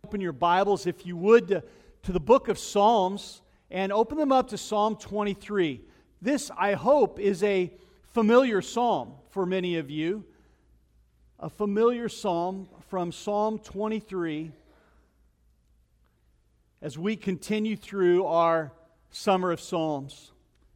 open your Bibles, if you would, to the book of Psalms, and open them up to Psalm 23. This, I hope, is a familiar psalm for many of you. A familiar psalm from Psalm 23 as we continue through our Summer of Psalms.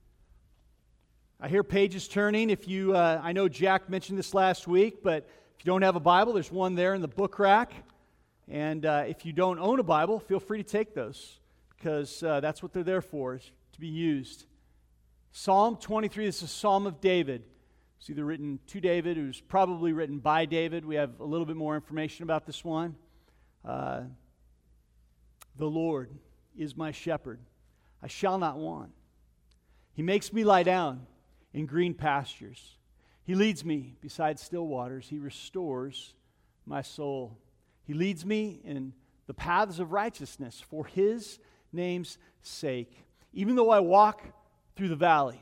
I hear pages turning. If you, I know Jack mentioned this last week, but if you don't have a Bible, there's one there in the book rack. And if you don't own a Bible, feel free to take those, because that's what they're there for, is to be used. Psalm 23, this is a Psalm of David. It's either written to David, it was probably written by David. We have a little bit more information about this one. The Lord is my shepherd. I shall not want. He makes me lie down in green pastures. He leads me beside still waters. He restores my soul. He leads me in the paths of righteousness for His name's sake. Even though I walk through the valley,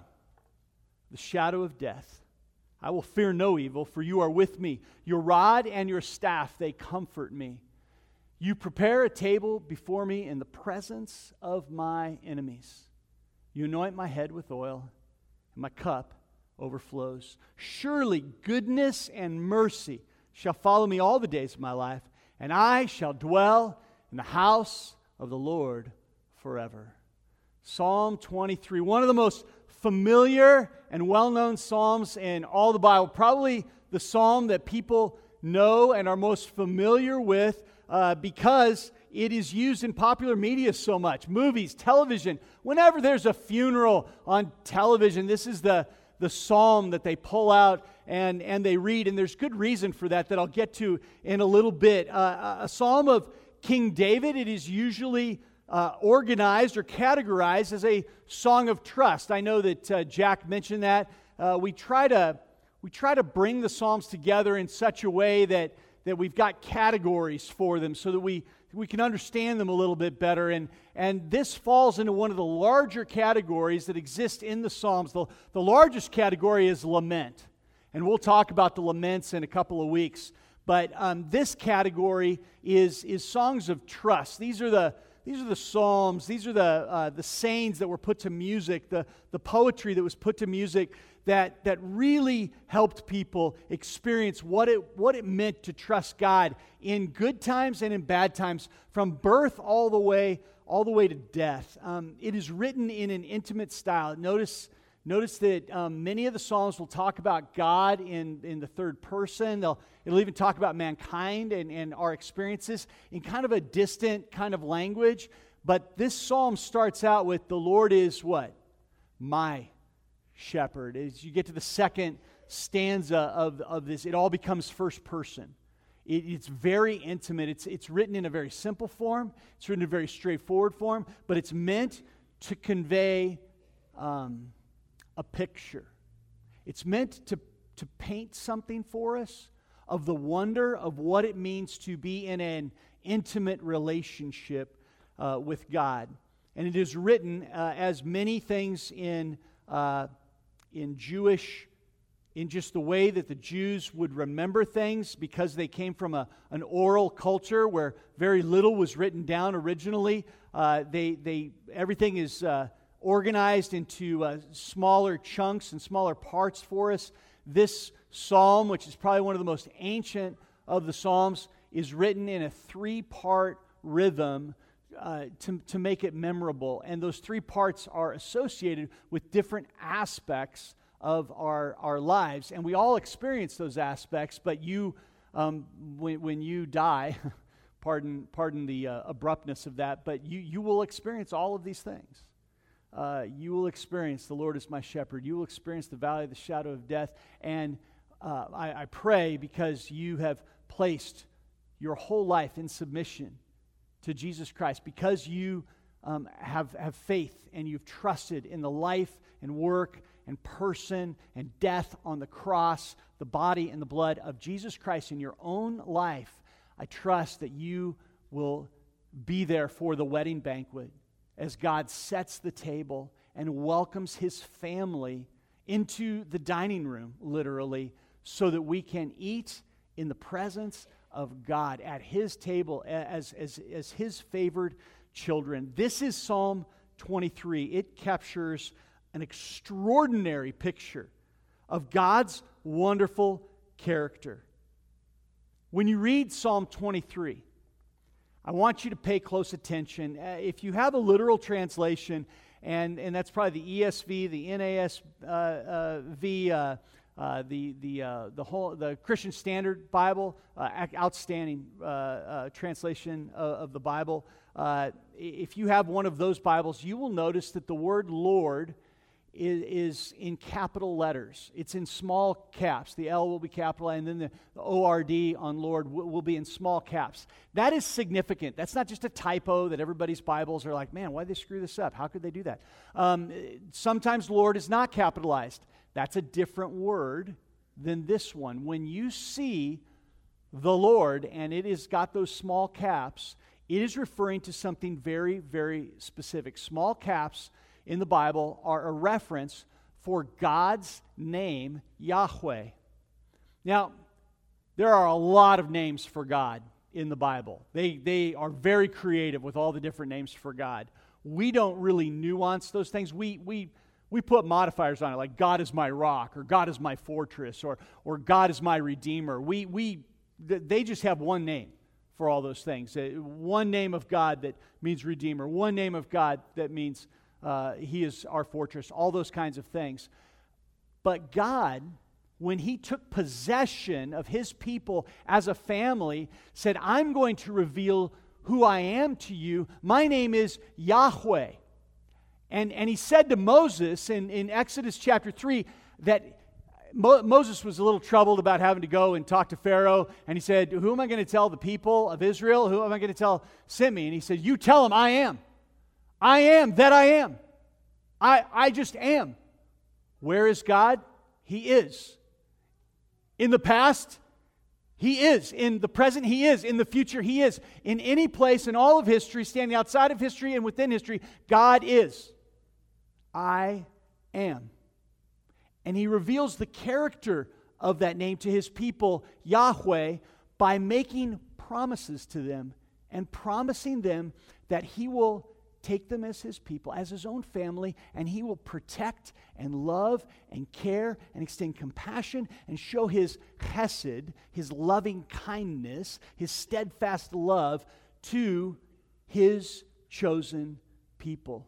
the shadow of death, I will fear no evil, for you are with me. Your rod and your staff, they comfort me. You prepare a table before me in the presence of my enemies. You anoint my head with oil, and my cup overflows. Surely goodness and mercy shall follow me all the days of my life, and I shall dwell in the house of the Lord forever. Psalm 23, one of the most familiar and well-known psalms in all the Bible. Probably the psalm that people know and are most familiar with because it is used in popular media so much. Movies, television. Whenever there's a funeral on television, this is the psalm that they pull out and they read. And there's good reason for that I'll get to in a little bit. A psalm of King David, it is usually organized or categorized as a song of trust. I know that Jack mentioned that. We try to bring the Psalms together in such a way that we've got categories for them so that we can understand them a little bit better. And this falls into one of the larger categories that exist in the Psalms. The largest category is lament. And we'll talk about the laments in a couple of weeks. But this category is songs of trust. These are the psalms, these are the sayings that were put to music, the poetry that was put to music that really helped people experience what it meant to trust God in good times and in bad times, from birth all the way to death. It is written in an intimate style. Notice that many of the Psalms will talk about God in the third person. It'll even talk about mankind and our experiences in kind of a distant kind of language. But this psalm starts out with, the Lord is what? My shepherd. As you get to the second stanza of this, it all becomes first person. It's very intimate. It's written in a very simple form. It's written in a very straightforward form. But it's meant to convey a picture. It's meant to paint something for us of the wonder of what it means to be in an intimate relationship with God. And it is written as many things in just the way that the Jews would remember things, because they came from an oral culture where very little was written down originally. Everything is organized into smaller chunks and smaller parts for us. This psalm, which is probably one of the most ancient of the psalms, is written in a 3-part rhythm to make it memorable. And those 3 parts are associated with different aspects of our lives. And we all experience those aspects, but you, when you die, pardon the abruptness of that, but you will experience all of these things. You will experience the Lord is my shepherd. You will experience the valley of the shadow of death. And I pray, because you have placed your whole life in submission to Jesus Christ, because you have faith and you've trusted in the life and work and person and death on the cross, the body and the blood of Jesus Christ in your own life, I trust that you will be there for the wedding banquet as God sets the table and welcomes His family into the dining room, literally, so that we can eat in the presence of God at His table as His favored children. This is Psalm 23. It captures an extraordinary picture of God's wonderful character. When you read Psalm 23, I want you to pay close attention. If you have a literal translation, and that's probably the ESV, the NASV, the Christian Standard Bible, outstanding translation of the Bible. If you have one of those Bibles, you will notice that the word Lord is in capital letters. It's in small caps. The L will be capital, and then the O-R-D on Lord will be in small caps. That is significant. That's not just a typo that everybody's Bibles are like, man, why did they screw this up? How could they do that? Sometimes Lord is not capitalized. That's a different word than this one. When you see the Lord, and it has got those small caps, it is referring to something very, very specific. Small caps in the Bible are a reference for God's name, Yahweh. Now, there are a lot of names for God in the Bible. They are very creative with all the different names for God. We don't really nuance those things. We put modifiers on it, like God is my rock, or God is my fortress, or God is my redeemer. They just have one name for all those things. One name of God that means redeemer. One name of God that means He is our fortress. All those kinds of things. But God, when He took possession of His people as a family, said, I'm going to reveal who I am to you. My name is Yahweh. And He said to Moses in Exodus chapter 3 that Moses was a little troubled about having to go and talk to Pharaoh. And he said, who am I going to tell the people of Israel? Who am I going to tell? Send me. And He said, you tell them I am. I am that I am. I just am. Where is God? He is. In the past, He is. In the present, He is. In the future, He is. In any place in all of history, standing outside of history and within history, God is. I am. And He reveals the character of that name to His people, Yahweh, by making promises to them and promising them that He will take them as His people, as His own family, and He will protect and love and care and extend compassion and show His chesed, His loving kindness, His steadfast love to His chosen people.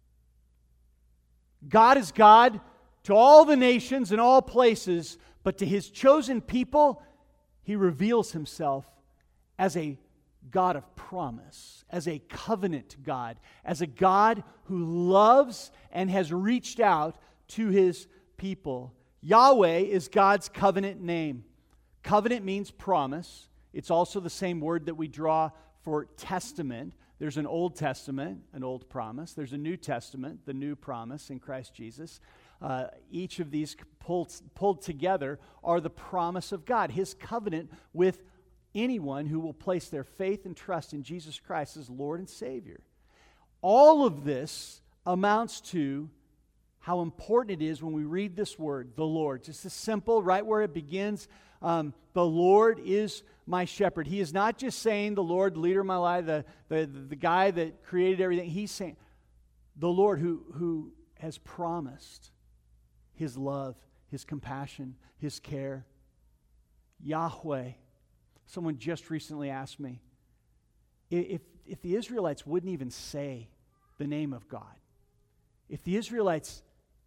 God is God to all the nations and all places, but to His chosen people, He reveals Himself as a God of promise, as a covenant God, as a God who loves and has reached out to His people. Yahweh is God's covenant name. Covenant means promise. It's also the same word that we draw for testament. There's an Old Testament, an old promise. There's a New Testament, the new promise in Christ Jesus. Each of these pulled together are the promise of God, His covenant with anyone who will place their faith and trust in Jesus Christ as Lord and Savior. All of this amounts to how important it is when we read this word, the Lord. Just as simple, right where it begins, the Lord is my shepherd. He is not just saying the Lord, the leader of my life, the guy that created everything. He's saying the Lord who has promised His love, His compassion, His care. Yahweh. Someone just recently asked me, if the Israelites wouldn't even say the name of God, if the Israelites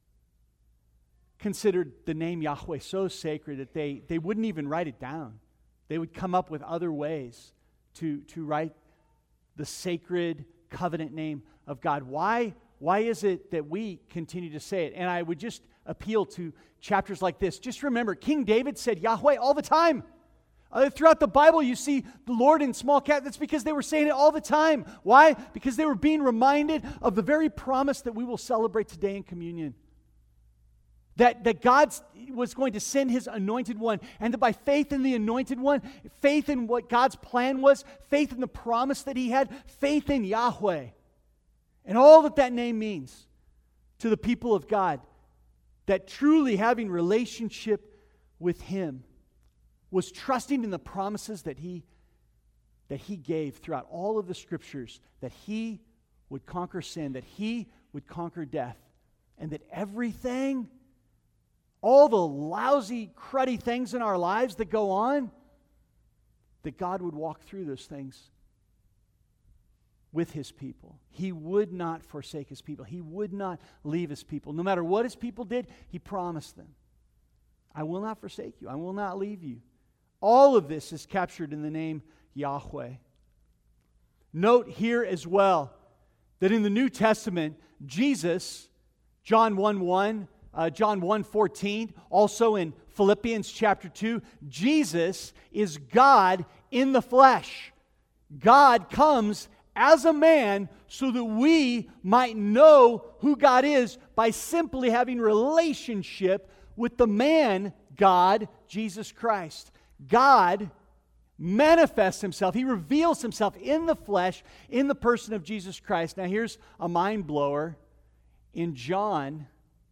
considered the name Yahweh so sacred that they wouldn't even write it down, they would come up with other ways to write the sacred covenant name of God. Why is it that we continue to say it? And I would just appeal to chapters like this. Just remember, King David said Yahweh all the time. Throughout the Bible, you see the Lord in small cap. That's because they were saying it all the time. Why? Because they were being reminded of the very promise that we will celebrate today in communion. That God was going to send His anointed one, and that by faith in the anointed one, faith in what God's plan was, faith in the promise that He had, faith in Yahweh, and all that name means to the people of God, that truly having relationship with Him was trusting in the promises that he gave throughout all of the Scriptures, that he would conquer sin, that he would conquer death, and that everything, all the lousy, cruddy things in our lives that go on, that God would walk through those things with His people. He would not forsake His people. He would not leave His people. No matter what His people did, He promised them, I will not forsake you. I will not leave you. All of this is captured in the name Yahweh. Note here as well that in the New Testament, Jesus, John 1:1, John 1:14, also in Philippians chapter 2, Jesus is God in the flesh. God comes as a man so that we might know who God is by simply having relationship with the man, God, Jesus Christ. God manifests Himself. He reveals Himself in the flesh, in the person of Jesus Christ. Now here's a mind blower. In John,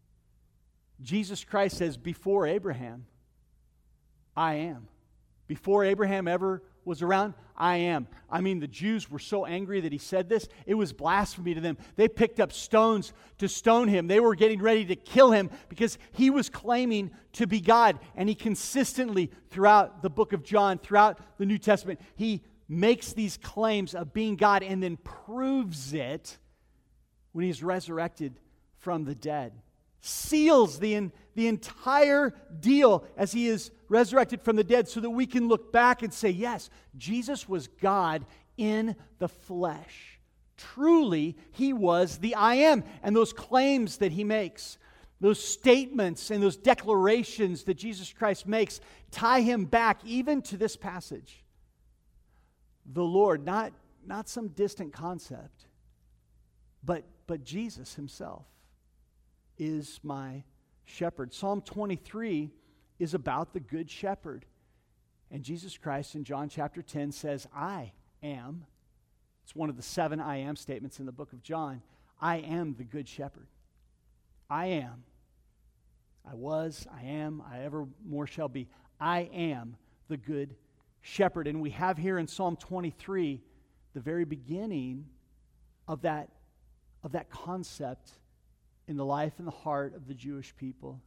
Jesus Christ says, before Abraham, I am. Before Abraham ever was around, I am. I mean, the Jews were so angry that He said this. It was blasphemy to them. They picked up stones to stone Him. They were getting ready to kill Him because He was claiming to be God. And He consistently, throughout the book of John, throughout the New Testament, He makes these claims of being God and then proves it when He's resurrected from the dead. Seals the entire deal as He is resurrected from the dead so that we can look back and say, yes, Jesus was God in the flesh. Truly, He was the I am. And those claims that He makes, those statements and those declarations that Jesus Christ makes, tie Him back even to this passage. The Lord, not some distant concept, but Jesus Himself is my shepherd. Psalm 23 is about the good shepherd. And Jesus Christ in John chapter 10 says, I am. It's one of the 7 I am statements in the book of John. I am the good shepherd. I am. I was, I am, I evermore shall be. I am the good shepherd. And we have here in Psalm 23 the very beginning of that concept in the life and the heart of the Jewish people.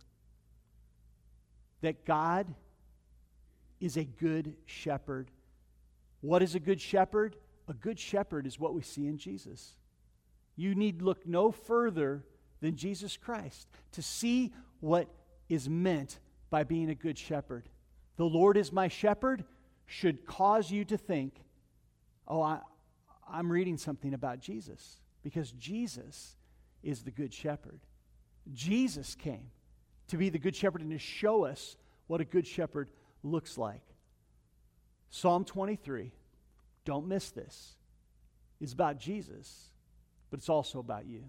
That God is a good shepherd. What is a good shepherd? A good shepherd is what we see in Jesus. You need look no further than Jesus Christ to see what is meant by being a good shepherd. The Lord is my shepherd should cause you to think, oh, I'm reading something about Jesus, because Jesus is the good shepherd. Jesus came to be the good shepherd and to show us what a good shepherd looks like. Psalm 23, don't miss this, is about Jesus, but it's also about you.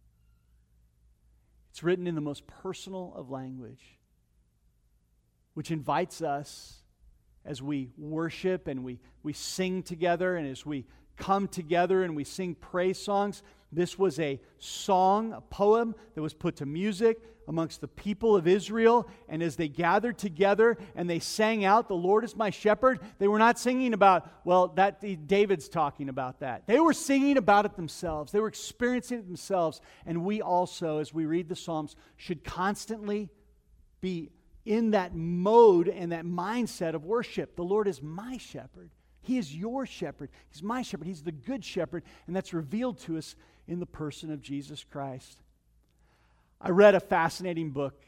It's written in the most personal of language, which invites us as we worship and we sing together, and as we come together and we sing praise songs. This was a song, a poem that was put to music amongst the people of Israel. And as they gathered together and they sang out, the Lord is my shepherd, they were not singing about, well, David's talking about that. They were singing about it themselves. They were experiencing it themselves. And we also, as we read the Psalms, should constantly be in that mode and that mindset of worship. The Lord is my shepherd. He is your shepherd. He's my shepherd. He's the good shepherd. And that's revealed to us in the person of Jesus Christ. I read a fascinating book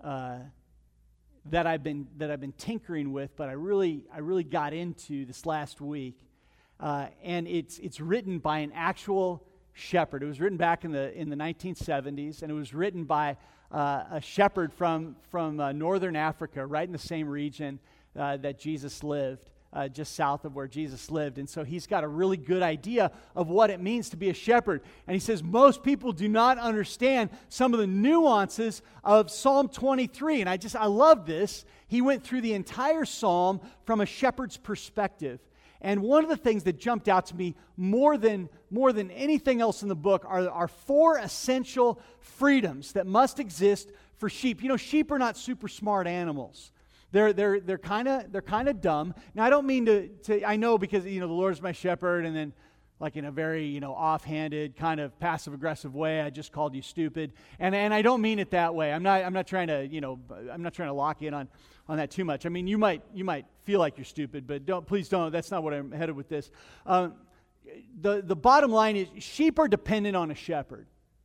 that I've been tinkering with, but I really got into this last week. And it's written by an actual shepherd. It was written back in the 1970s, and it was written by a shepherd from northern Africa, right in the same region that Jesus lived. Just south of where Jesus lived. And so he's got a really good idea of what it means to be a shepherd. And he says most people do not understand some of the nuances of Psalm 23. And I love this. He went through the entire psalm from a shepherd's perspective. And one of the things that jumped out to me more than anything else in the book are 4 essential freedoms that must exist for sheep. You know, sheep are not super smart animals. They're kind of dumb. Now, I don't mean to I know, because the Lord is my shepherd, and then like in a very offhanded kind of passive aggressive way, I just called you stupid, and I don't mean it that way. I'm not trying to lock in on that too much. I mean, you might feel like you're stupid, but please don't. That's not what I'm headed with this. The bottom line is, sheep are dependent on a shepherd.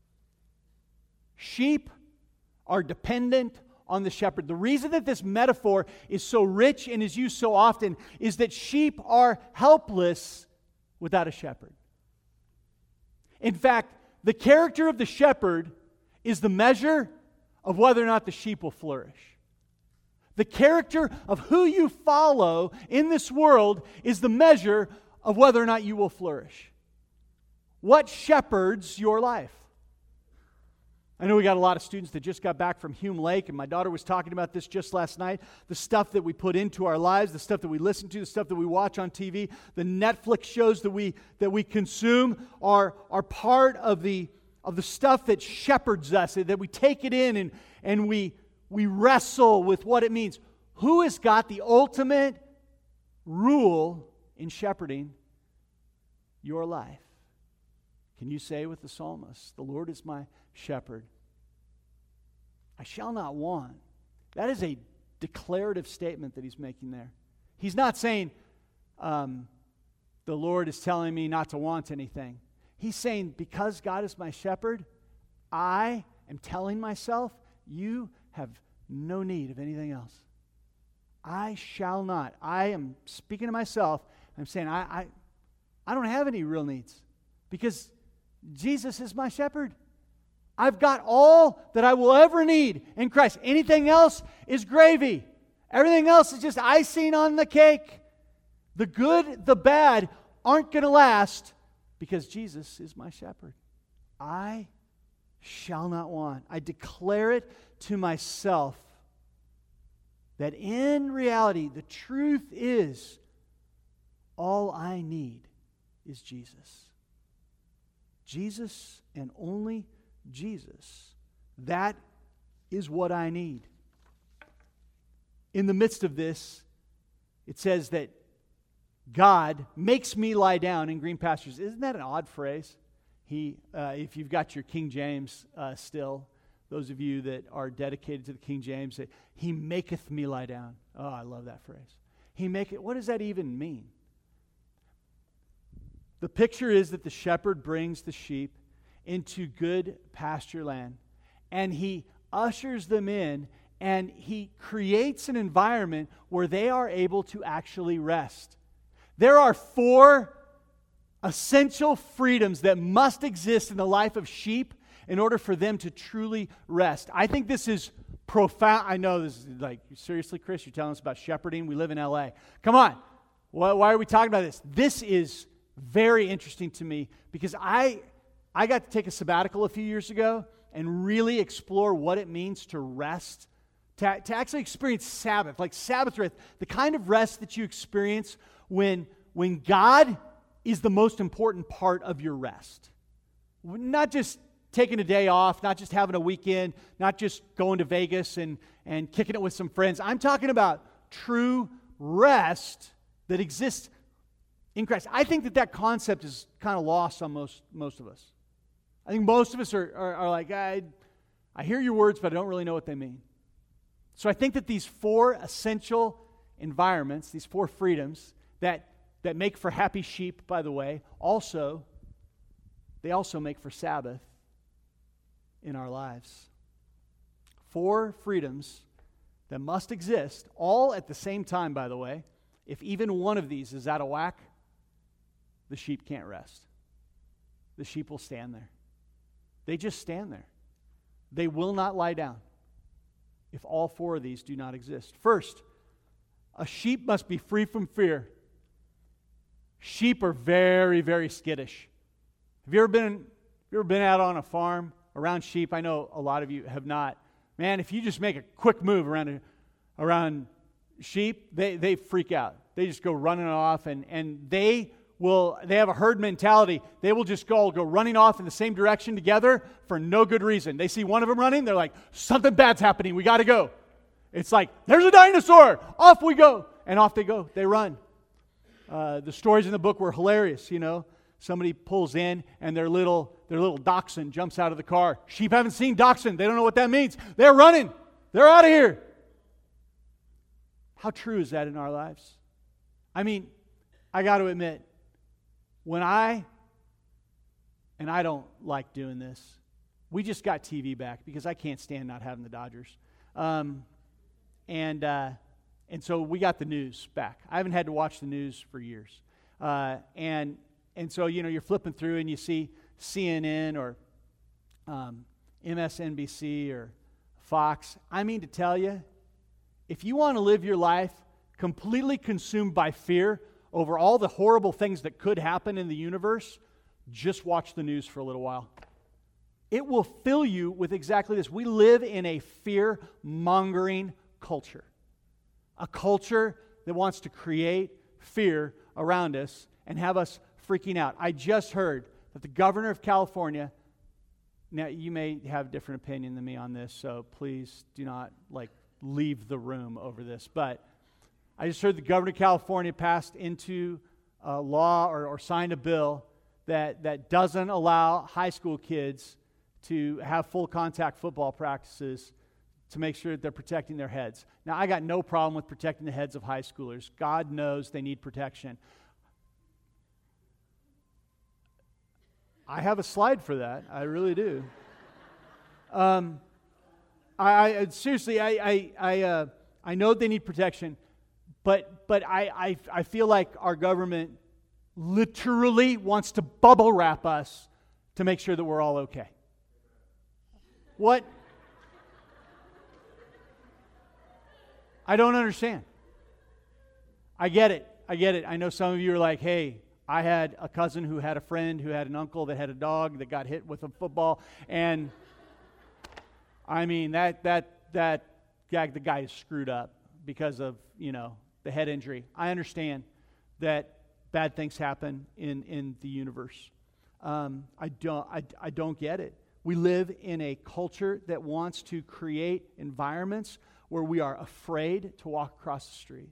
Sheep are dependent on the shepherd. The reason that this metaphor is so rich and is used so often is that sheep are helpless without a shepherd. In fact, the character of the shepherd is the measure of whether or not the sheep will flourish. The character of who you follow in this world is the measure of whether or not you will flourish. What shepherds your life? I know we got a lot of students that just got back from Hume Lake, and my daughter was talking about this just last night. The stuff that we put into our lives, the stuff that we listen to, the stuff that we watch on TV, the Netflix shows that we consume are part of the stuff that shepherds us, that we take it in and we wrestle with what it means. Who has got the ultimate rule in shepherding your life? Can you say with the psalmist, "The Lord is my shepherd, I shall not want"? That is a declarative statement that he's making there. He's not saying, the Lord is telling me not to want anything. He's saying, because God is my shepherd, I am telling myself, you have no need of anything else. I shall not. I am speaking to myself. I'm saying, I don't have any real needs, because Jesus is my shepherd. I've got all that I will ever need in Christ. Anything else is gravy. Everything else is just icing on the cake. The good, the bad aren't going to last, because Jesus is my shepherd. I shall not want. I declare it to myself that in reality, the truth is, all I need is Jesus. Jesus and only Jesus. That is what I need. In the midst of this, it says that God makes me lie down in green pastures. Isn't that an odd phrase? If you've got your King James still, those of you that are dedicated to the King James, say, He maketh me lie down. Oh, I love that phrase. What does that even mean? The picture is that the shepherd brings the sheep into good pasture land, and he ushers them in, and he creates an environment where they are able to actually rest. There are 4 essential freedoms that must exist in the life of sheep in order for them to truly rest. I think this is profound. I know this is like, seriously, Chris, you're telling us about shepherding? We live in LA. Come on. Why are we talking about this? This is very interesting to me, because I got to take a sabbatical a few years ago and really explore what it means to rest, to actually experience Sabbath, like Sabbath rest, the kind of rest that you experience when God is the most important part of your rest. Not just taking a day off, not just having a weekend, not just going to Vegas and kicking it with some friends. I'm talking about true rest that exists in Christ. I think that concept is kind of lost on most of us. I think most of us are like, I hear your words, but I don't really know what they mean. So I think that these 4 essential environments, these 4 freedoms that make for happy sheep, by the way, they also make for Sabbath in our lives. 4 freedoms that must exist, all at the same time, by the way. If even one of these is out of whack, the sheep can't rest. The sheep will stand there. They just stand there. They will not lie down if all 4 of these do not exist. First, a sheep must be free from fear. Sheep are very, very skittish. Have you ever been out on a farm around sheep? I know a lot of you have not. Man, if you just make a quick move around sheep, they freak out. They just go running off, and they have a herd mentality. They will just go running off in the same direction together for no good reason. They see one of them running, they're like, something bad's happening, we got to go. It's like, there's a dinosaur! Off we go! And off they go. They run. The stories in the book were hilarious, you know. Somebody pulls in and their little dachshund jumps out of the car. Sheep haven't seen dachshund. They don't know what that means. They're running. They're out of here. How true is that in our lives? I mean, I got to admit, when I don't like doing this. We just got TV back because I can't stand not having the Dodgers. And so we got the news back. I haven't had to watch the news for years. And so, you know, you're flipping through and you see CNN or MSNBC or Fox. I mean to tell you, if you want to live your life completely consumed by fear over all the horrible things that could happen in the universe, just watch the news for a little while. It will fill you with exactly this. We live in a fear-mongering culture. A culture that wants to create fear around us and have us freaking out. I just heard that the governor of California, now you may have a different opinion than me on this, so please do not leave the room over this, but I just heard the governor of California passed into law or signed a bill that doesn't allow high school kids to have full contact football practices to make sure that they're protecting their heads. Now, I got no problem with protecting the heads of high schoolers. God knows they need protection. I have a slide for that. I really do. I seriously, I know they need protection, but I feel like our government literally wants to bubble wrap us to make sure that we're all okay. What? I don't understand. I get it. I know some of you are like, hey, I had a cousin who had a friend who had an uncle that had a dog that got hit with a football, and I mean that guy, the guy is screwed up because of, you know, the head injury. I understand that bad things happen in the universe. I don't get it. We live in a culture that wants to create environments where we are afraid to walk across the street.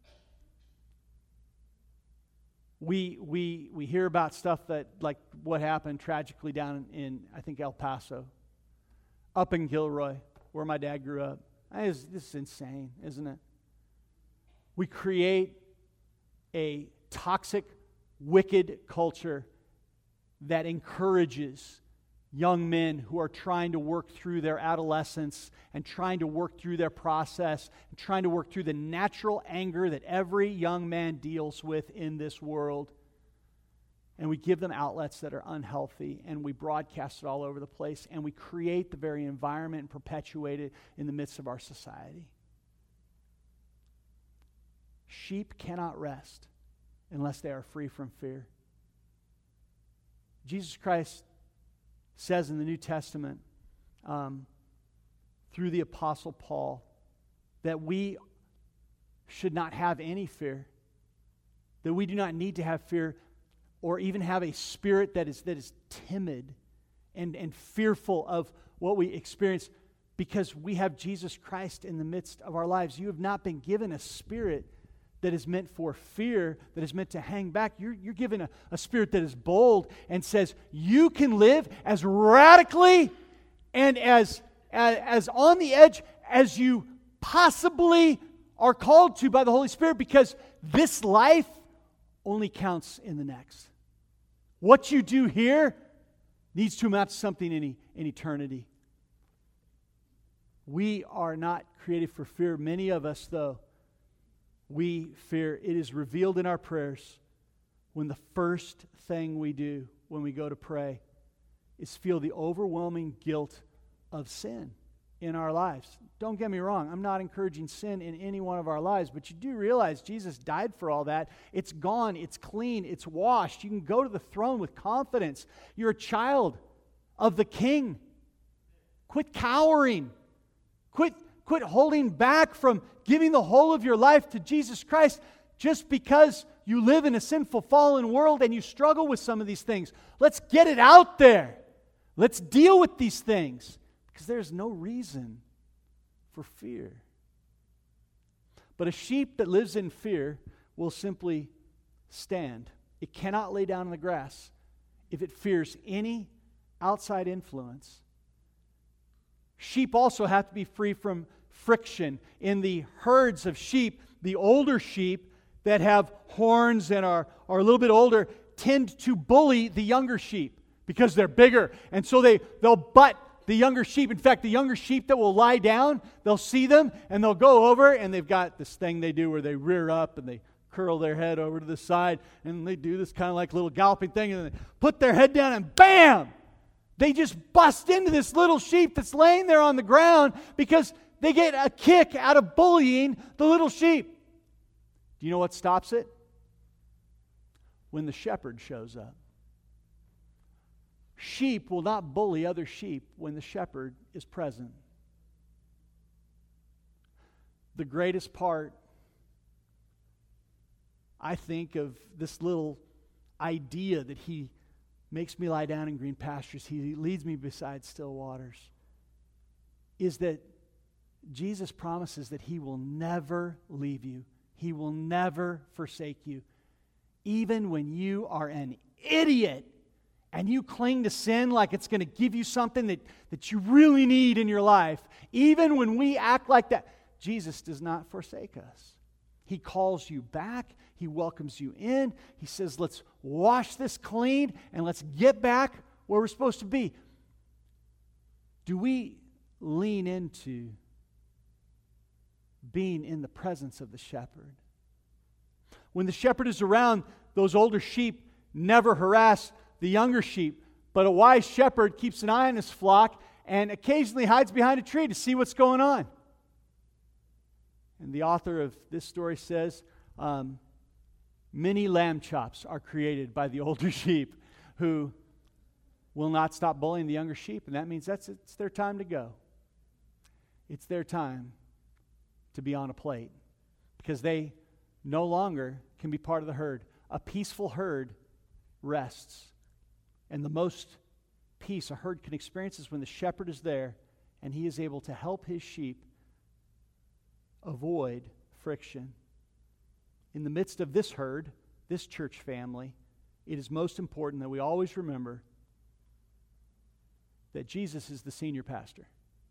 We hear about stuff that, like what happened tragically down in, I think, El Paso, up in Gilroy, where my dad grew up. This is insane, isn't it? We create a toxic, wicked culture that encourages young men who are trying to work through their adolescence and trying to work through their process and trying to work through the natural anger that every young man deals with in this world. And we give them outlets that are unhealthy, and we broadcast it all over the place, and we create the very environment and perpetuate it in the midst of our society. Sheep cannot rest unless they are free from fear. Jesus Christ says in the New Testament, through the Apostle Paul, that we should not have any fear, that we do not need to have fear or even have a spirit that is timid and fearful of what we experience, because we have Jesus Christ in the midst of our lives. You have not been given a spirit that is meant for fear, that is meant to hang back. You're given a spirit that is bold and says you can live as radically and as on the edge as you possibly are called to by the Holy Spirit, because this life only counts in the next. What you do here needs to amount to something in eternity. We are not created for fear. Many of us, though, we fear. It is revealed in our prayers when the first thing we do when we go to pray is feel the overwhelming guilt of sin in our lives. Don't get me wrong, I'm not encouraging sin in any one of our lives, but you do realize Jesus died for all that. It's gone, it's clean, it's washed. You can go to the throne with confidence. You're a child of the King. Quit cowering. Quit holding back from giving the whole of your life to Jesus Christ just because you live in a sinful, fallen world and you struggle with some of these things. Let's get it out there. Let's deal with these things, because there's no reason for fear. But a sheep that lives in fear will simply stand. It cannot lay down in the grass if it fears any outside influence. Sheep also have to be free from friction. In the herds of sheep, the older sheep that have horns and are a little bit older tend to bully the younger sheep because they're bigger. And so they'll butt the younger sheep. In fact, the younger sheep that will lie down, they'll see them and they'll go over, and they've got this thing they do where they rear up and they curl their head over to the side, and they do this kind of like little galloping thing, and they put their head down and bam! They just bust into this little sheep that's laying there on the ground because they get a kick out of bullying the little sheep. Do you know what stops it? When the shepherd shows up. Sheep will not bully other sheep when the shepherd is present. The greatest part, I think, of this little idea that He makes me lie down in green pastures, He leads me beside still waters, is that Jesus promises that He will never leave you. He will never forsake you. Even when you are an idiot and you cling to sin like it's going to give you something that you really need in your life, even when we act like that, Jesus does not forsake us. He calls you back. He welcomes you in. He says, let's wash this clean and let's get back where we're supposed to be. Do we lean into being in the presence of the shepherd? When the shepherd is around, those older sheep never harass the younger sheep, but a wise shepherd keeps an eye on his flock and occasionally hides behind a tree to see what's going on. And the author of this story says, many lamb chops are created by the older sheep who will not stop bullying the younger sheep, and that means it's their time to go. It's their time to be on a plate because they no longer can be part of the herd. A peaceful herd rests. And the most peace a herd can experience is when the shepherd is there and he is able to help his sheep avoid friction. In the midst of this herd, this church family, it is most important that we always remember that Jesus is the senior pastor,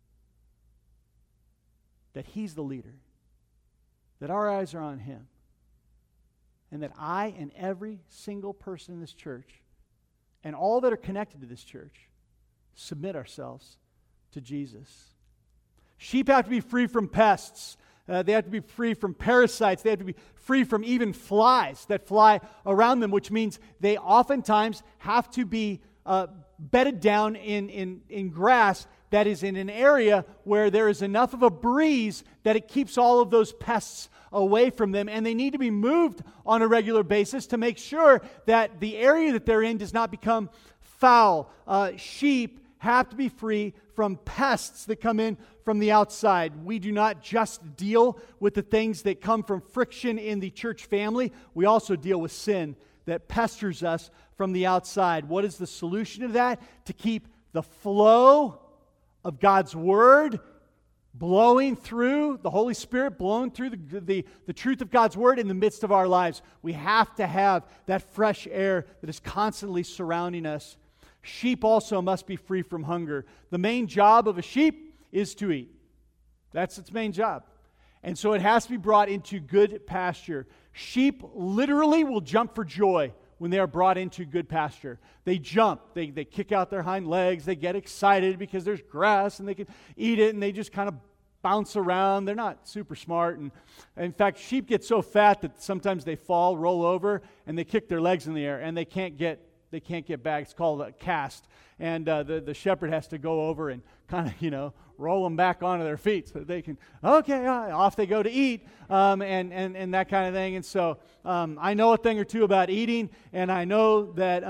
that He's the leader, that our eyes are on Him, and that I and every single person in this church and all that are connected to this church submit ourselves to Jesus. Sheep have to be free from pests. They have to be free from parasites. They have to be free from even flies that fly around them, which means they oftentimes have to be bedded down in grass that is in an area where there is enough of a breeze that it keeps all of those pests away from them, and they need to be moved on a regular basis to make sure that the area that they're in does not become foul. Sheep have to be free from pests that come in from the outside. We do not just deal with the things that come from friction in the church family. We also deal with sin that pesters us from the outside. What is the solution to that? To keep the flow of God's Word blowing through, the Holy Spirit blowing through the truth of God's Word in the midst of our lives. We have to have that fresh air that is constantly surrounding us. Sheep also must be free from hunger. The main job of a sheep is to eat. That's its main job. And so it has to be brought into good pasture. Sheep literally will jump for joy when they are brought into good pasture. They jump, they kick out their hind legs, they get excited because there's grass and they can eat it, and they just kind of bounce around. They're not super smart. And in fact, sheep get so fat that sometimes they fall, roll over, and they kick their legs in the air, and they can't get back. It's called a cast. And the shepherd has to go over and kind of, roll them back onto their feet so that they can, off they go to eat, and that kind of thing. And so I know a thing or two about eating, and I know that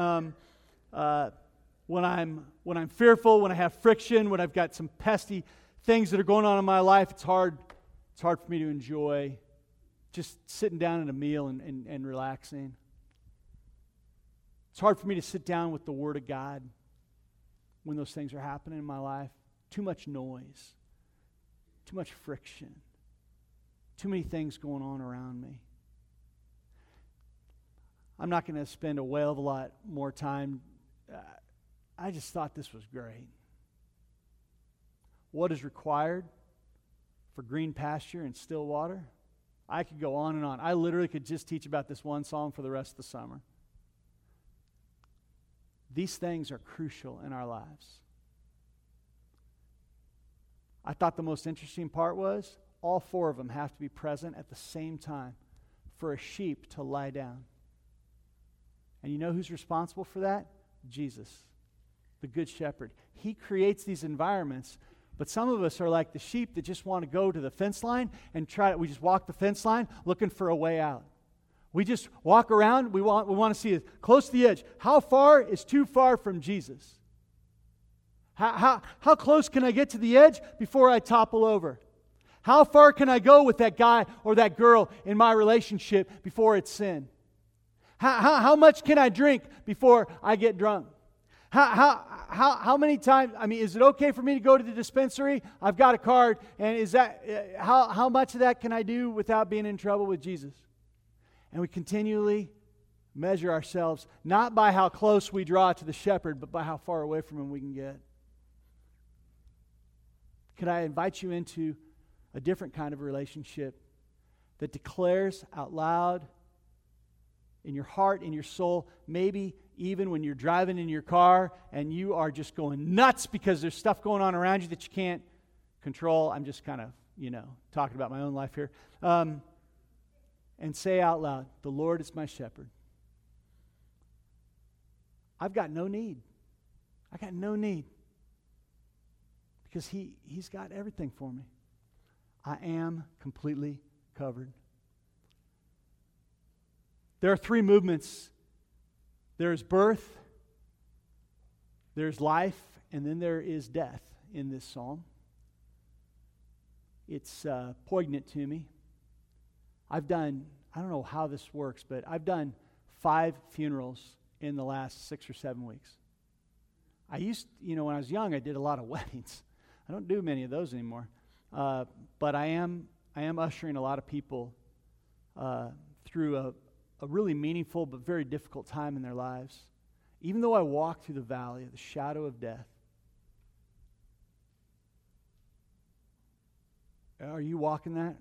when I'm fearful, when I have friction, when I've got some pesty things that are going on in my life, it's hard for me to enjoy just sitting down at a meal and relaxing. It's hard for me to sit down with the Word of God when those things are happening in my life. Too much noise, too much friction, Too many things going on around me. I'm not going to spend a whale of a lot more time. I just thought this was great. What is required for green pasture and still water? I could go on and on. I literally could just teach about this one psalm for the rest of the summer. These things are crucial in our lives. I thought the most interesting part was all four of them have to be present at the same time for a sheep to lie down. And you know who's responsible for that? Jesus, the Good Shepherd. He creates these environments. But some of us are like the sheep that just want to go to the fence line and we just walk the fence line looking for a way out. We just walk around. We want to see it close to the edge. How far is too far from Jesus? How close can I get to the edge before I topple over? How far can I go with that guy or that girl in my relationship before it's sin? How much can I drink before I get drunk? How many times, is it okay for me to go to the dispensary? I've got a card, and is that, how much of that can I do without being in trouble with Jesus? And we continually measure ourselves, not by how close we draw to the shepherd, but by how far away from him we can get. Could I invite you into a different kind of relationship that declares out loud in your heart, in your soul, maybe even when you're driving in your car and you are just going nuts because there's stuff going on around you that you can't control. I'm just kind of, talking about my own life here. And say out loud, the Lord is my shepherd. I've got no need. I got no need. Because He's got everything for me. I am completely covered. There are three movements. There's birth, there's life, and then there is death in this psalm. It's poignant to me. I don't know how this works, but I've done 5 funerals in the last 6 or 7 weeks. When I was young, I did a lot of weddings. I don't do many of those anymore. But I am ushering a lot of people through a really meaningful but very difficult time in their lives. Even though I walk through the valley of the shadow of death. Are you walking that?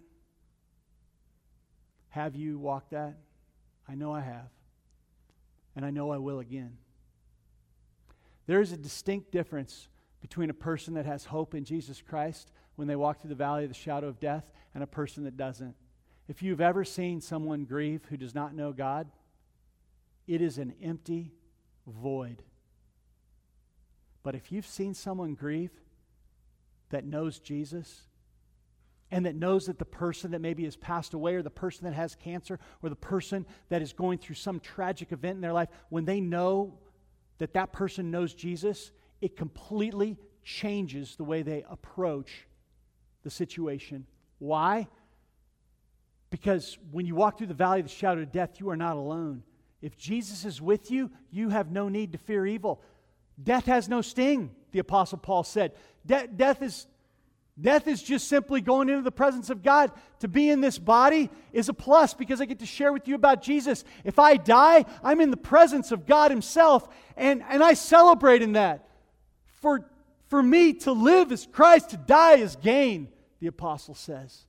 Have you walked that? I know I have. And I know I will again. There is a distinct difference between a person that has hope in Jesus Christ when they walk through the valley of the shadow of death and a person that doesn't. If you've ever seen someone grieve who does not know God, it is an empty void. But if you've seen someone grieve that knows Jesus, and that knows that the person that maybe has passed away, or the person that has cancer, or the person that is going through some tragic event in their life, when they know that that person knows Jesus, it completely changes the way they approach the situation. Why? Because when you walk through the valley of the shadow of death, you are not alone. If Jesus is with you, you have no need to fear evil. Death has no sting, the Apostle Paul said. Death is just simply going into the presence of God. To be in this body is a plus because I get to share with you about Jesus. If I die, I'm in the presence of God Himself, and I celebrate in that. For me to live is Christ, to die is gain, the Apostle says.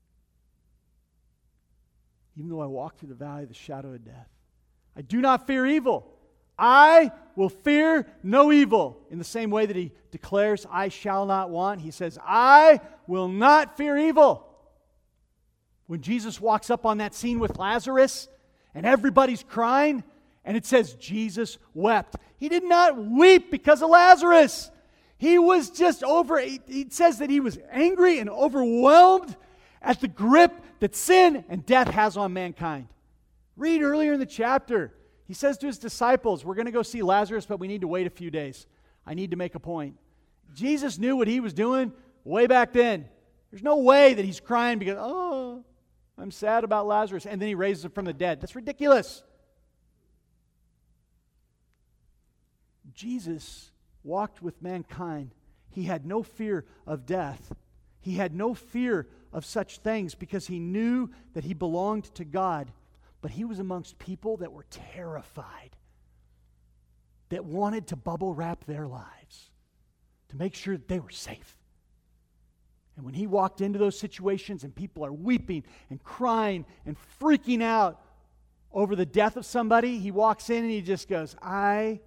Even though I walk through the valley of the shadow of death, I do not fear evil. I will fear no evil. In the same way that He declares, I shall not want, He says, I will not fear evil. When Jesus walks up on that scene with Lazarus, and everybody's crying, and it says Jesus wept. He did not weep because of Lazarus. He was just it says that He was angry and overwhelmed at the grip that sin and death has on mankind. Read earlier in the chapter. He says to His disciples, we're going to go see Lazarus, but we need to wait a few days. I need to make a point. Jesus knew what He was doing way back then. There's no way that He's crying because, I'm sad about Lazarus, and then He raises him from the dead. That's ridiculous. Jesus walked with mankind. He had no fear of death. He had no fear of such things because he knew that he belonged to God. But he was amongst people that were terrified, that wanted to bubble wrap their lives to make sure that they were safe. And when he walked into those situations and people are weeping and crying and freaking out over the death of somebody, he walks in and he just goes, this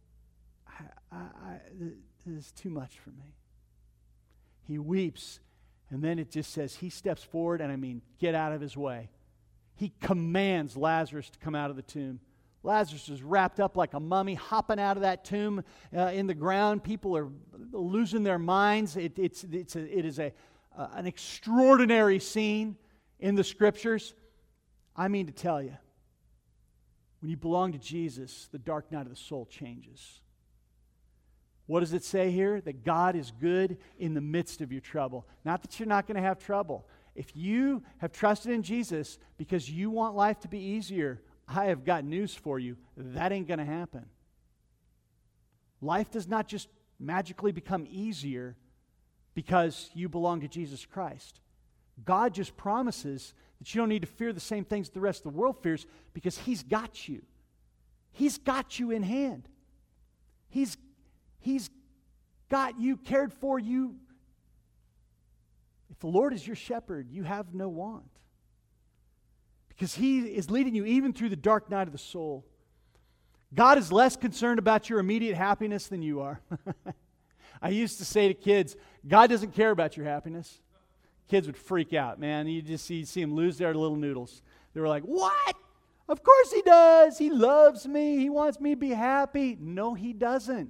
is too much for me. He weeps, and then it just says he steps forward, and I mean, get out of his way. He commands Lazarus to come out of the tomb. Lazarus is wrapped up like a mummy, hopping out of that tomb in the ground. People are losing their minds. It is an extraordinary scene in the Scriptures. I mean to tell you, when you belong to Jesus, the dark night of the soul changes. What does it say here? That God is good in the midst of your trouble. Not that you're not going to have trouble. If you have trusted in Jesus because you want life to be easier, I have got news for you. That ain't going to happen. Life does not just magically become easier because you belong to Jesus Christ. God just promises that you don't need to fear the same things the rest of the world fears because He's got you. He's got you in hand. He's got you, cared for you. If the Lord is your shepherd, you have no want. Because He is leading you even through the dark night of the soul. God is less concerned about your immediate happiness than you are. I used to say to kids, God doesn't care about your happiness. Kids would freak out, man. You just see them lose their little noodles. They were like, what? Of course He does. He loves me. He wants me to be happy. No, He doesn't.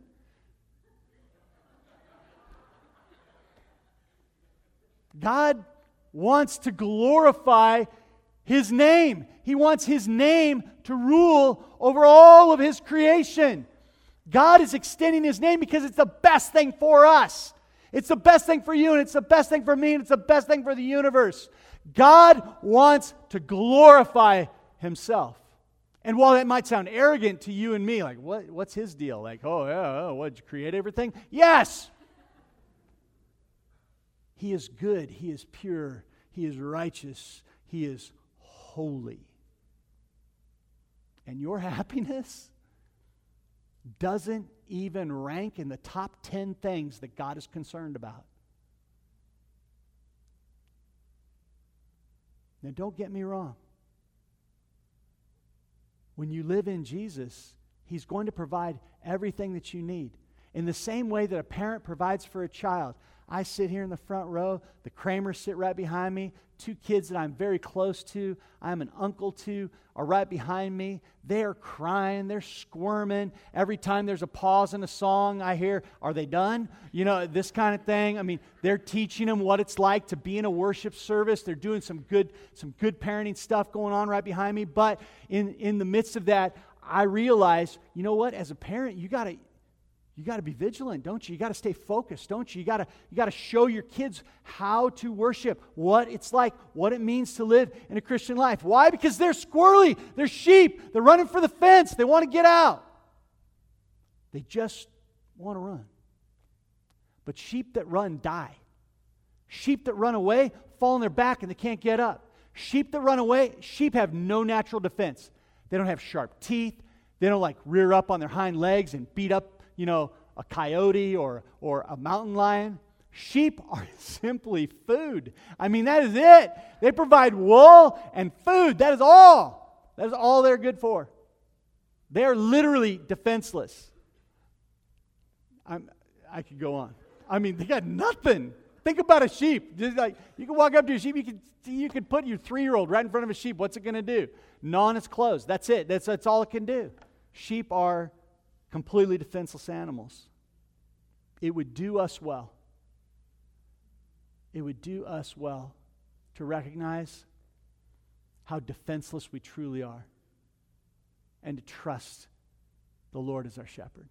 God wants to glorify His name. He wants His name to rule over all of His creation. God is extending His name because it's the best thing for us. It's the best thing for you, and it's the best thing for me, and it's the best thing for the universe. God wants to glorify Himself. And while that might sound arrogant to you and me, like, what's His deal? Like, what, did you create everything? Yes! He is good. He is pure. He is righteous. He is holy. And your happiness doesn't even rank in the top 10 things that God is concerned about. Now, don't get me wrong. When you live in Jesus, He's going to provide everything that you need. In the same way that a parent provides for a child. I sit here in the front row. The Kramers sit right behind me. 2 kids that I'm very close to, I'm an uncle to, are right behind me. They are crying. They're squirming. Every time there's a pause in a song, I hear, are they done? You know, this kind of thing. I mean, they're teaching them what it's like to be in a worship service. They're doing some good parenting stuff going on right behind me. But in the midst of that, I realize, you know what? As a parent, you got to be vigilant, don't you? You got to stay focused, don't you? You got to show your kids how to worship, what it's like, what it means to live in a Christian life. Why? Because they're squirrely, they're sheep, they're running for the fence, they want to get out. They just want to run. But sheep that run die. Sheep that run away fall on their back and they can't get up. Sheep that run away, sheep have no natural defense. They don't have sharp teeth. They don't like rear up on their hind legs and beat up a coyote or a mountain lion. Sheep are simply food. I mean, that is it. They provide wool and food. That is all. That is all they're good for. They are literally defenseless. I could go on. I mean, they got nothing. Think about a sheep. Just like you can walk up to a sheep. You could put your 3-year-old right in front of a sheep. What's it going to do? Gnaw on its clothes. That's it. That's all it can do. Sheep are completely defenseless animals. It would do us well. It would do us well to recognize how defenseless we truly are and to trust the Lord as our shepherd.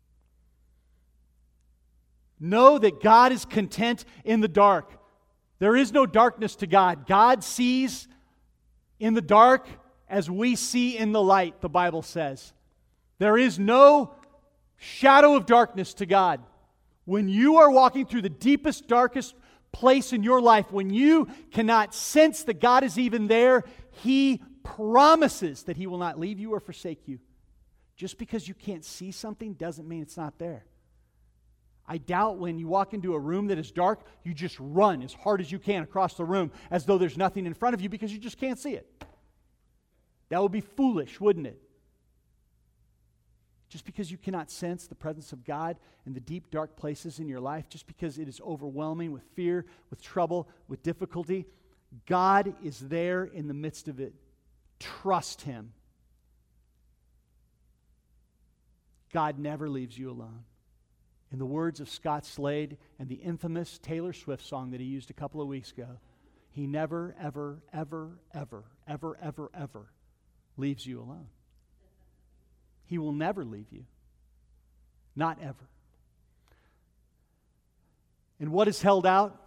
Know that God is content in the dark. There is no darkness to God. God sees in the dark as we see in the light, the Bible says. There is no shadow of darkness to God. When you are walking through the deepest, darkest place in your life when you cannot sense that God is even there, He promises that He will not leave you or forsake you. Just because you can't see something doesn't mean it's not there. I doubt when you walk into a room that is dark, you just run as hard as you can across the room as though there's nothing in front of you because you just can't see it. That would be foolish, wouldn't it? Just because you cannot sense the presence of God in the deep, dark places in your life, just because it is overwhelming with fear, with trouble, with difficulty, God is there in the midst of it. Trust Him. God never leaves you alone. In the words of Scott Slade and the infamous Taylor Swift song that he used a couple of weeks ago, He never, ever, ever, ever, ever, ever, ever leaves you alone. He will never leave you. Not ever. And what is held out?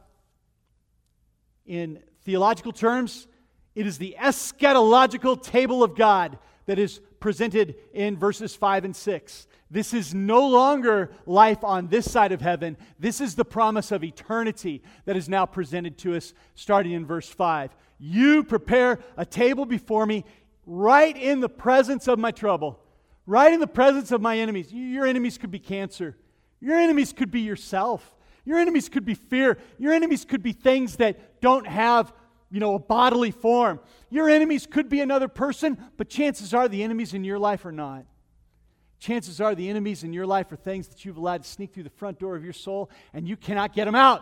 In theological terms, it is the eschatological table of God that is presented in verses 5 and 6. This is no longer life on this side of heaven. This is the promise of eternity that is now presented to us starting in verse 5. You prepare a table before me right in the presence of my trouble, right in the presence of my enemies. Your enemies could be cancer. Your enemies could be yourself. Your enemies could be fear. Your enemies could be things that don't have, a bodily form. Your enemies could be another person, but chances are the enemies in your life are not. Chances are the enemies in your life are things that you've allowed to sneak through the front door of your soul, and you cannot get them out.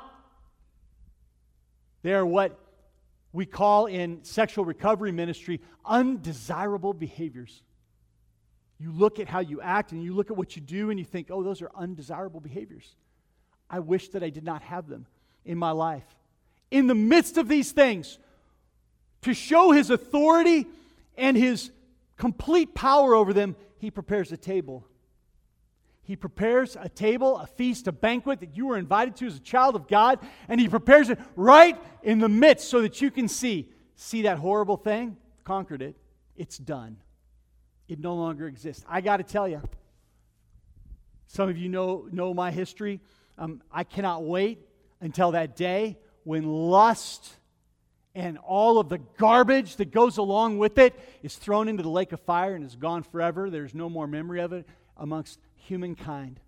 They are what we call in sexual recovery ministry undesirable behaviors. You look at how you act, and you look at what you do, and you think, oh, those are undesirable behaviors. I wish that I did not have them in my life. In the midst of these things, to show His authority and His complete power over them, He prepares a table. He prepares a table, a feast, a banquet that you were invited to as a child of God, and He prepares it right in the midst so that you can see that horrible thing? Conquered it. It's done. It no longer exists. I got to tell you, some of you know my history. I cannot wait until that day when lust and all of the garbage that goes along with it is thrown into the lake of fire and is gone forever. There's no more memory of it amongst humankind.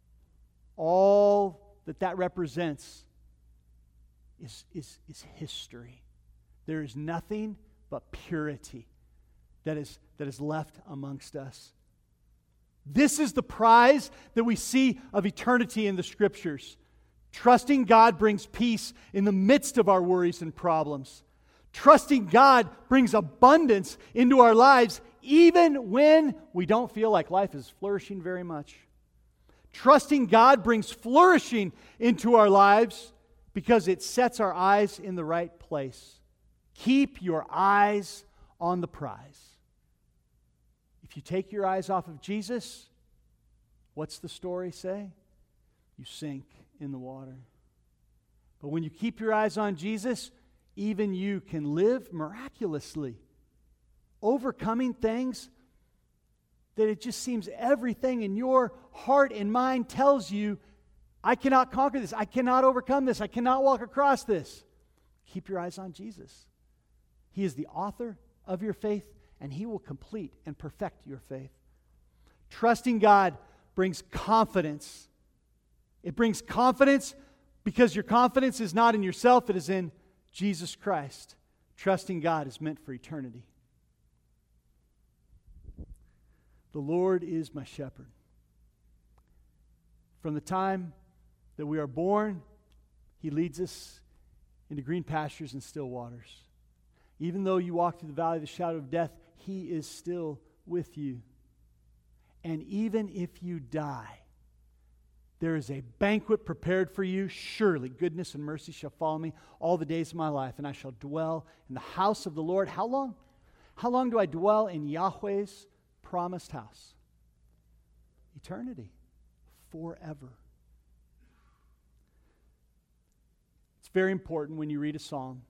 All that represents is history. There is nothing but purity that is left amongst us. This is the prize that we see of eternity in the Scriptures. Trusting God brings peace in the midst of our worries and problems. Trusting God brings abundance into our lives even when we don't feel like life is flourishing very much. Trusting God brings flourishing into our lives because it sets our eyes in the right place. Keep your eyes on the prize. If you take your eyes off of Jesus, what's the story say? You sink in the water. But when you keep your eyes on Jesus, even you can live miraculously, overcoming things that it just seems everything in your heart and mind tells you, I cannot conquer this, I cannot overcome this, I cannot walk across this. Keep your eyes on Jesus. He is the author of your faith, and He will complete and perfect your faith. Trusting God brings confidence. It brings confidence because your confidence is not in yourself, it is in Jesus Christ. Trusting God is meant for eternity. The Lord is my shepherd. From the time that we are born, He leads us into green pastures and still waters. Even though you walk through the valley of the shadow of death, He is still with you. And even if you die, there is a banquet prepared for you. Surely goodness and mercy shall follow me all the days of my life, and I shall dwell in the house of the Lord. How long? How long do I dwell in Yahweh's promised house? Eternity. Forever. It's very important when you read a psalm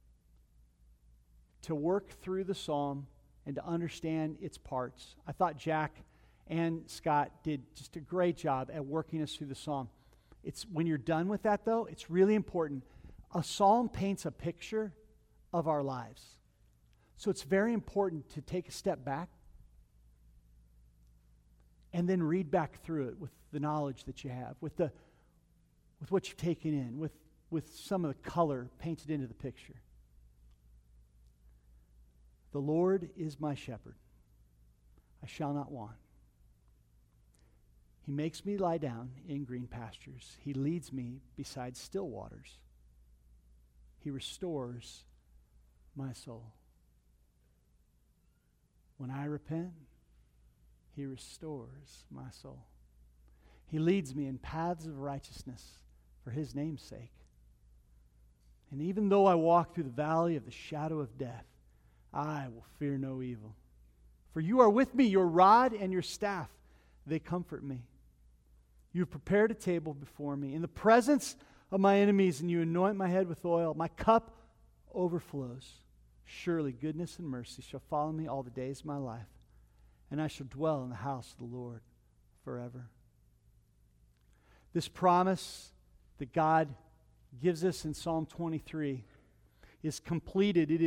to work through the psalm and to understand its parts. I thought Jack and Scott did just a great job at working us through the psalm. It's when you're done with that, though, it's really important. a psalm paints a picture of our lives. So it's very important to take a step back and then read back through it with the knowledge that you have, with what you've taken in, with some of the color painted into the picture. The Lord is my shepherd. I shall not want. He makes me lie down in green pastures. He leads me beside still waters. He restores my soul. When I repent, He restores my soul. He leads me in paths of righteousness for His name's sake. And even though I walk through the valley of the shadow of death, I will fear no evil. For you are with me, your rod and your staff, they comfort me. You have prepared a table before me in the presence of my enemies, and you anoint my head with oil. My cup overflows. Surely goodness and mercy shall follow me all the days of my life, and I shall dwell in the house of the Lord forever. This promise that God gives us in Psalm 23 is completed. It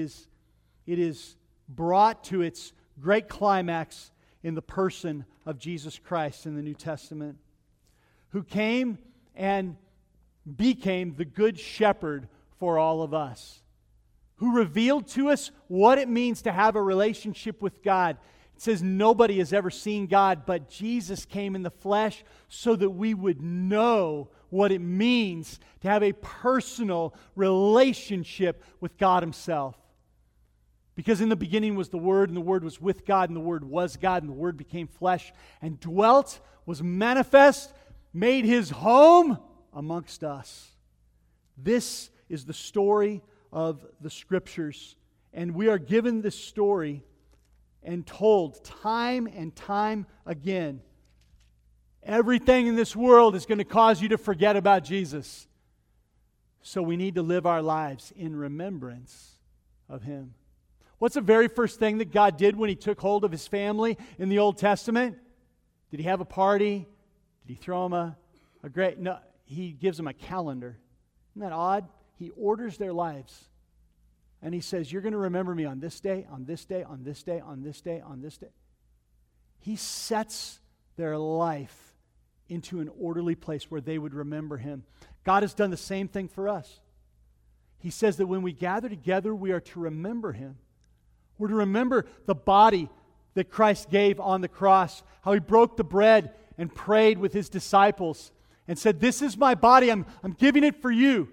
is brought to its great climax in the person of Jesus Christ in the New Testament, who came and became the good shepherd for all of us, who revealed to us what it means to have a relationship with God. It says nobody has ever seen God, but Jesus came in the flesh so that we would know what it means to have a personal relationship with God Himself. Because in the beginning was the Word, and the Word was with God, and the Word was God, and the Word became flesh and dwelt, was manifest, made His home amongst us. This is the story of the Scriptures, and we are given this story and told time and time again. Everything in this world is going to cause you to forget about Jesus. So we need to live our lives in remembrance of Him. What's the very first thing that God did when He took hold of His family in the Old Testament? Did He have a party? Did He throw them a great... No, He gives them a calendar. Isn't that odd? He orders their lives. And He says, you're going to remember me on this day, on this day, on this day, on this day, on this day. He sets their life into an orderly place where they would remember Him. God has done the same thing for us. He says that when we gather together, we are to remember Him. We're to remember the body that Christ gave on the cross, how He broke the bread and prayed with His disciples and said, this is my body, I'm giving it for you.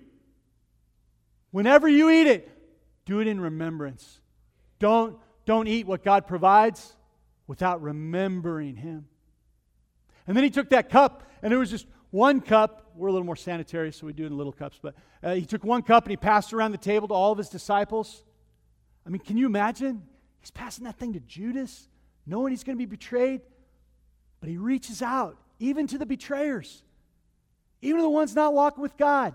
Whenever you eat it, do it in remembrance. Don't eat what God provides without remembering Him. And then He took that cup, and there was just one cup. We're a little more sanitary, so we do it in little cups. But He took one cup, and He passed around the table to all of His disciples. I mean, can you imagine? He's passing that thing to Judas, knowing he's going to be betrayed. But He reaches out, even to the betrayers, even to the ones not walking with God,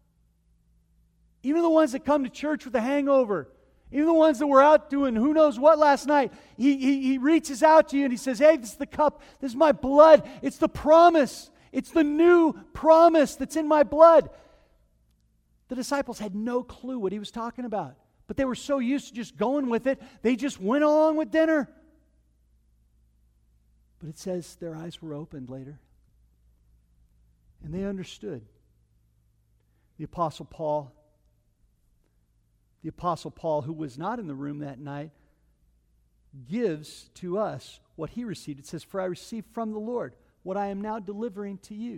even the ones that come to church with a hangover, even the ones that were out doing who knows what last night. He reaches out to you and He says, hey, this is the cup, this is my blood. It's the promise. It's the new promise that's in my blood. The disciples had no clue what He was talking about, but they were so used to just going with it, they just went along with dinner. But it says their eyes were opened later, and they understood. The Apostle Paul, who was not in the room that night, gives to us what he received. It says, for I received from the Lord what I am now delivering to you.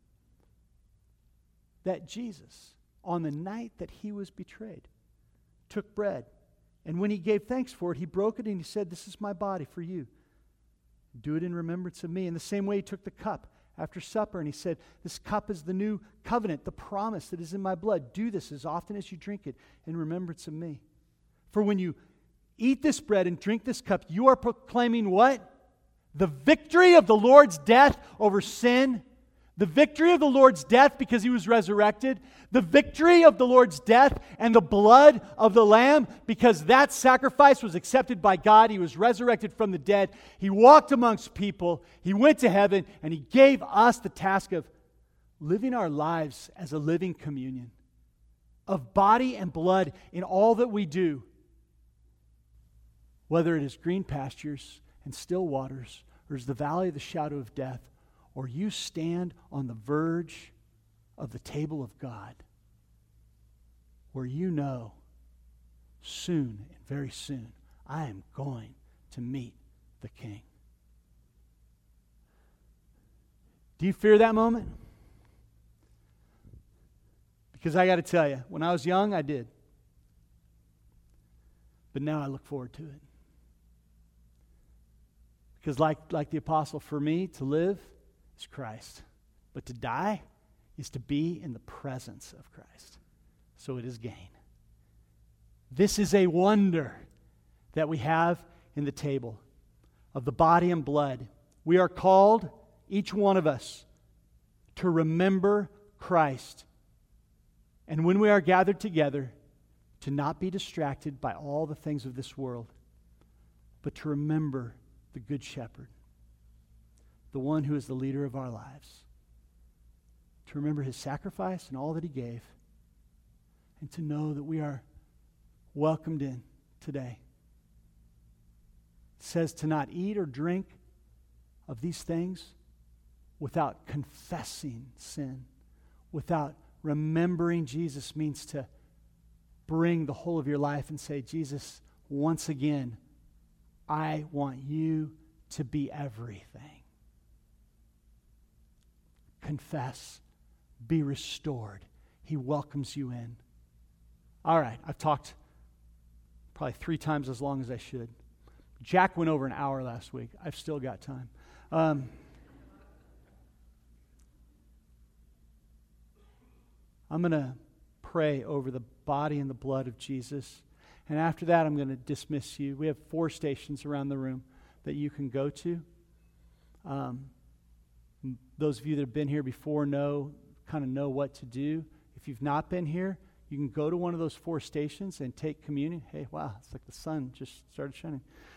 That Jesus, on the night that He was betrayed, took bread, and when He gave thanks for it, He broke it and He said, this is my body for you. Do it in remembrance of me. In the same way, He took the cup after supper, and He said, this cup is the new covenant, the promise that is in my blood. Do this as often as you drink it in remembrance of me. For when you eat this bread and drink this cup, you are proclaiming what? The victory of the Lord's death over sin. The victory of the Lord's death because He was resurrected. The victory of the Lord's death and the blood of the Lamb because that sacrifice was accepted by God. He was resurrected from the dead. He walked amongst people. He went to heaven, and He gave us the task of living our lives as a living communion. of body and blood in all that we do, whether it is green pastures and still waters, or is the valley of the shadow of death, or you stand on the verge of the table of God, where you know soon and very soon I am going to meet the King. Do you fear that moment? Because I got to tell you, when I was young, I did. But now I look forward to it. Because like the apostle, for me, to live is Christ. But to die is to be in the presence of Christ. So it is gain. This is a wonder that we have in the table of the body and blood. We are called, each one of us, to remember Christ. And when we are gathered together, to not be distracted by all the things of this world, but to remember the Good Shepherd, the one who is the leader of our lives. To remember his sacrifice and all that he gave, and to know that we are welcomed in today. It says to not eat or drink of these things without confessing sin, without remembering Jesus, means to bring the whole of your life and say, Jesus, once again, I want you to be everything. Confess, be restored. He welcomes you in. All right, I've talked probably 3 times as long as I should. Jack went over an hour last week. I've still got time. I'm going to pray over the body and the blood of Jesus. And after that, I'm going to dismiss you. We have 4 stations around the room that you can go to. Those of you that have been here before know what to do. If you've not been here, you can go to one of those 4 stations and take communion. Hey, wow, it's like the sun just started shining.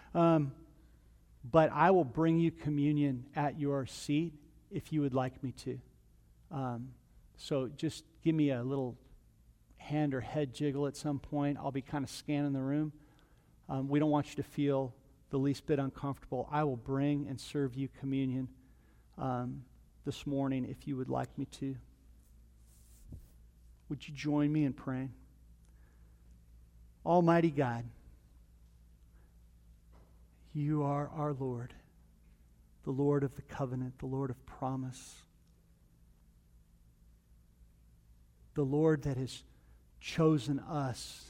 But I will bring you communion at your seat if you would like me to. So just give me a little hand or head jiggle at some point. I'll be kind of scanning the room. We don't want you to feel the least bit uncomfortable. I will bring and serve you communion this morning if you would like me to. Would you join me in praying? Almighty God, you are our Lord, the Lord of the covenant, the Lord of promise, the Lord that has chosen us.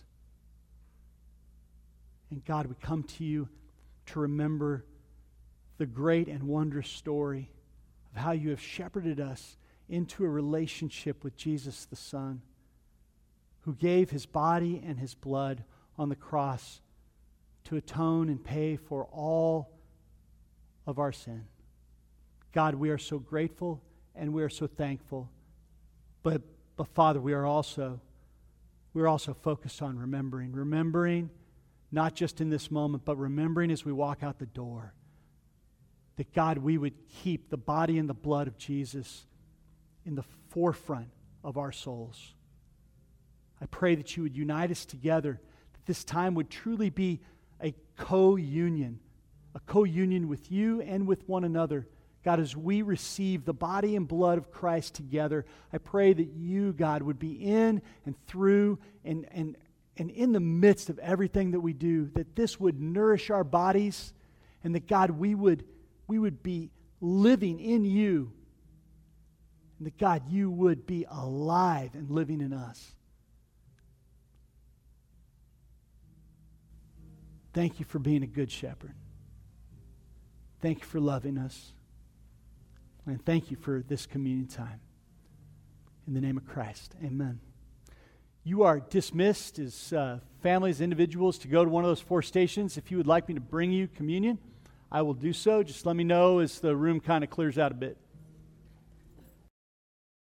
And God, we come to you to remember the great and wondrous story of how you have shepherded us into a relationship with Jesus the Son, who gave his body and his blood on the cross to atone and pay for all of our sin. God, we are so grateful and we are so thankful. But Father, we are also focused on remembering not just in this moment, but remembering as we walk out the door, that God, we would keep the body and the blood of Jesus in the forefront of our souls. I pray that you would unite us together, that this time would truly be a co-union with you and with one another. God, as we receive the body and blood of Christ together, I pray that you, God, would be in and through and in the midst of everything that we do, that this would nourish our bodies, and that, God, we would be living in you, and that, God, you would be alive and living in us. Thank you for being a good shepherd. Thank you for loving us. And thank you for this communion time. In the name of Christ, amen. You are dismissed as families, individuals, to go to one of those 4 stations. If you would like me to bring you communion, I will do so. Just let me know as the room kind of clears out a bit.